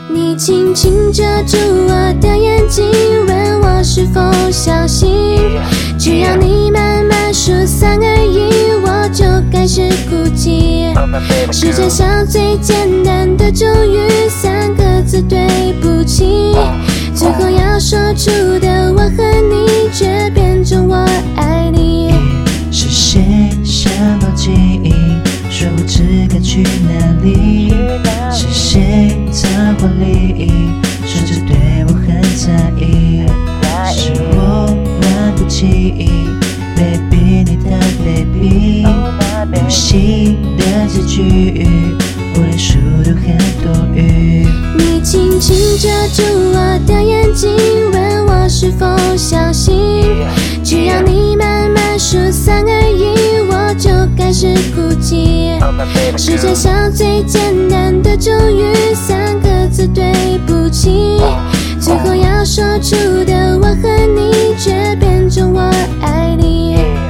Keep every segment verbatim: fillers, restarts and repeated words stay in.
你轻轻遮住我的眼睛，问我是否相信。只要你慢慢说三二一，我就开始哭泣。世界上最简单的咒语，三个字对不起。最后要说出的我和你，却变成我爱你。 是谁想抱紧，说我只该去哪里？是谁在怀里，说着对我很在意？是我来不及 ，baby 你的 baby， 游戏的结局，我连输都很多余。 你轻轻遮住我的眼睛，问我是否相信。只要你慢慢说三二一，我就开始哭泣。世界上最简单的咒语，三个字对不起。最后要说出的我和你，却变成我爱你。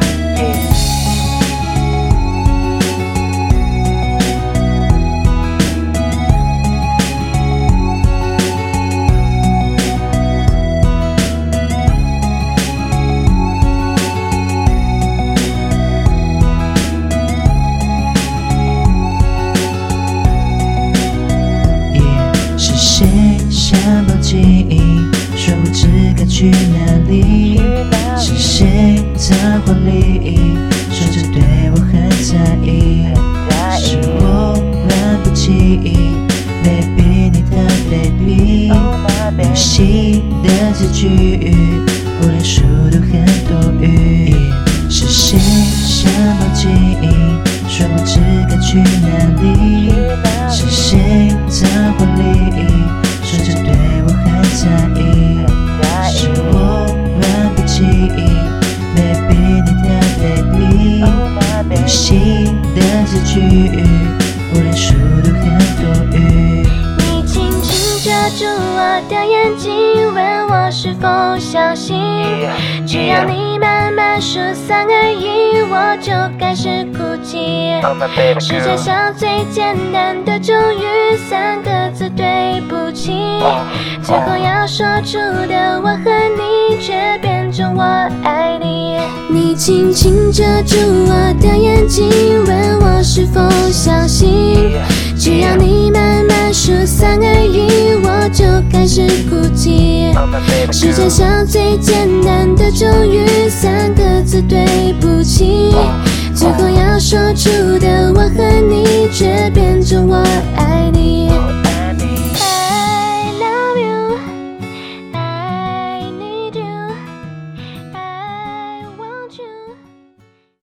谁想抱紧，说我只该去哪里？是谁在怀里，说着对我很在意？是我来不及 ，baby 你的 baby， 游戏的结局，我连输都很多余。是谁想抱紧，说我只该去哪里？是谁在怀里，说着对我很在意？是我来不及 ，baby 你的 baby， 游戏的结局，我连输都很多余。 你轻轻遮住我的眼睛，问我是否相信。只要你慢慢说三二一，我就开始哭泣。世界上最简单的咒语，三个字对不起。最后要说出的我和你，却变成我爱你。你轻轻遮住我的眼睛，问我是否相信。只要你慢慢说三二一，我就开始哭泣。世界上最简单的咒语，三个字对不起。最后要说出的我和你，却变成我爱你。